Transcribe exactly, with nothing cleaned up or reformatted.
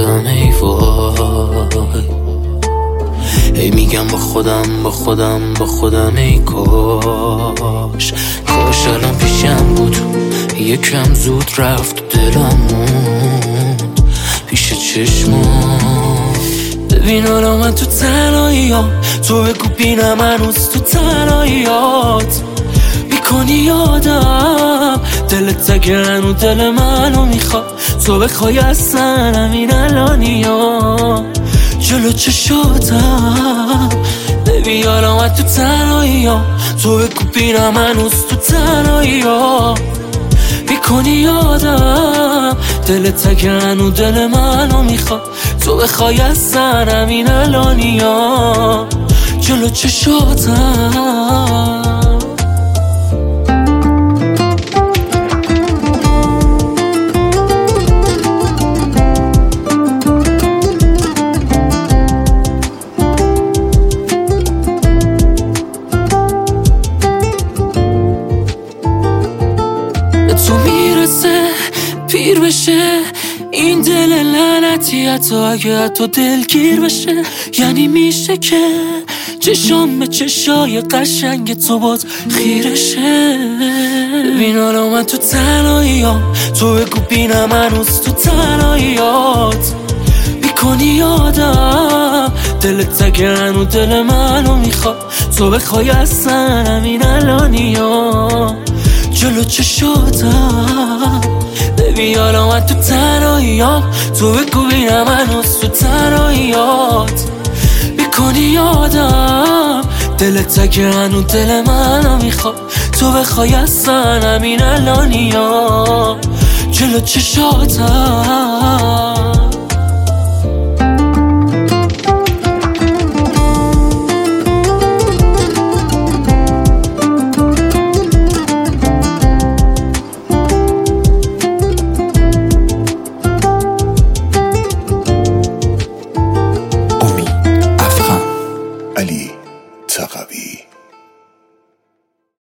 خودم ای وای، ای میگم با خودم با خودم با خودم ای کاش کاش الان پیشم بود، یکم زود رفت دلم موند پیش چشمام. ببین حالا من تو تنهاییام، تو بگو بینم هنوز تو تنهاییات میکنی یادم، دلت اگه هنو دل منو میخواد تو بخوای اصلا همین الانیا جلو چشاتم. ببین حالا من تو تنهاییام، تو بگو بینم هنوز تو تنهاییات میکنی یادم، دلت اگه هنو دل منو میخواد تو بخوای اصلا همین الانیا جلو چشاتم. تو میرسه پیر بشه این دل لعنتی، حتی اگه حتی دلگیر بشه یعنی میشه که چشام به چشای قشنگ تو باز خیرشه. ببین حالا من تو تنهاییام، تو بگو بینم هنوز تو تنهاییات میکنی یادم، دلت اگه هنو دل منو میخواد تو بخوای اصلا همین الانیا جلو چشاتم. ببین حالا من تو تنهاییام، تو بگو بینم هنوز تو تنهاییات میکنی یادم، دلت اگه هنو دل منو میخواد تو بخوای اصلا همین الانیا جلو چشاتم.